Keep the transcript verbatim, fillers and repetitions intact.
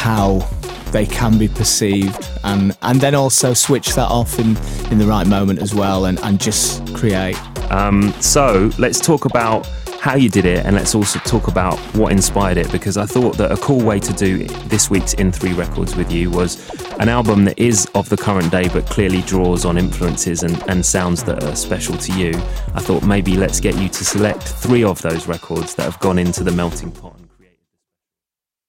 how they can be perceived, and and then also switch that off in, in the right moment as well, and, and just create. Um, so let's talk about how you did it, and let's also talk about what inspired it, because I thought that a cool way to do this week's In Three Records with you was an album that is of the current day but clearly draws on influences and, and sounds that are special to you. I thought maybe let's get you to select three of those records that have gone into the melting pot.